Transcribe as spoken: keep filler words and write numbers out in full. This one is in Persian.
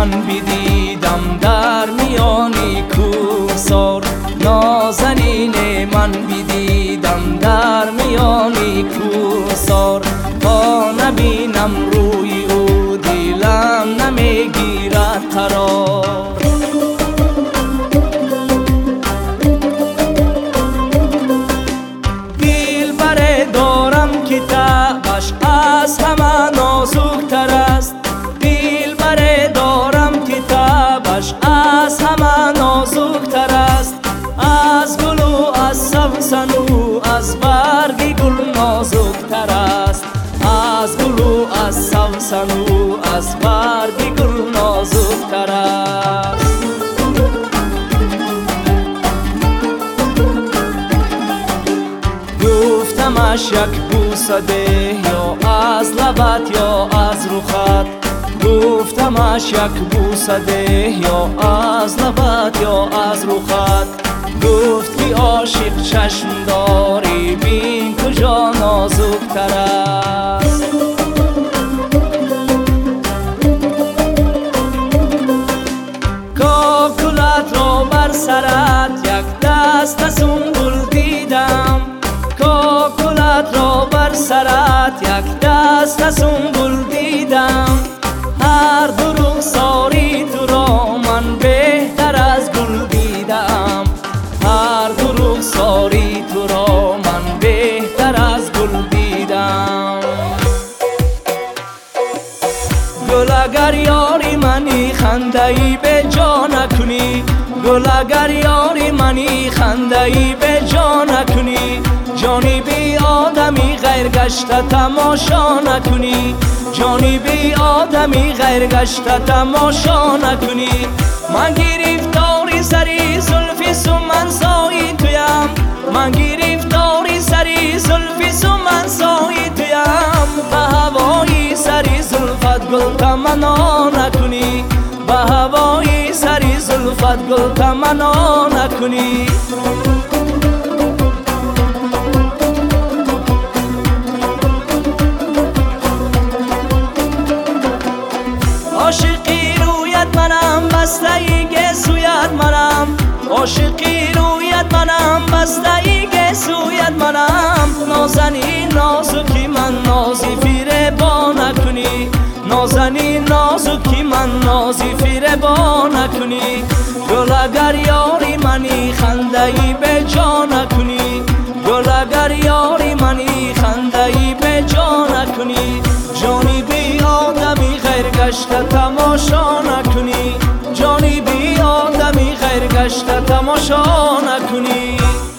من بدیدم در میانی کوهسار، نازنین من بدیدم در میانی کوهسار. تا نبینم روی او دلم نمیگیرد قرار. دلبر دارم که طبعش از همه نازکتر است. دلبر دارم که طبعش از همه نازکتر است. از گل و از سوسن و از برگ گل نازکتر است. از گل و از سوسن و از برگ گل نازکتر است. گفتمش یک بوسه ده، یا از لبت یا از رخت. گفتمش یک بوسه ده، یا از لبت یا از رخت. گفت که عاشق چشم داری، بین کجا نازکتر است. کاکلت را بر سرت یک دست سنبل دیدم. کاکلت را بر سرت یک دست سنبل دیدم. هر دو رخساری تو را من بهتر از گل دیدم. هر دو رخساری تو را من بهتر از گل دیدم. گل اگر یاری منی خنده ای به جا نکنی. گل اگر یاری منی خنده ای به جا نکنی. جانی بی آدمی غیر گشته تماشا نکنی. جانی بی آدمی غیر گشته تماشا نکنی. من گرفتاری سری زلفی سمن سایی تویم. من گرفتاری سری زلفی سمن سایی تویم. به هوایی سری زلفت گل تمنا نکنی. به هوایی سری زلفت گل تمنا نکنی. عاشقی رویت منم بسته ای گسویت منم. عاشقی رویت منم بسته ای گسویت منم. نازنین نازکی من نازی فیره با نکنی. نازنین نازکی من نازی فیره با نکنی. گل اگر یاری منی خنده ای به جا نکنی. گل اگر یاری منی خنده ای به جا نکنی. جانی بی آدمی غیر گشته تماشا نکنی. جانی بی آدمی غیر گشته تماشا نکنی.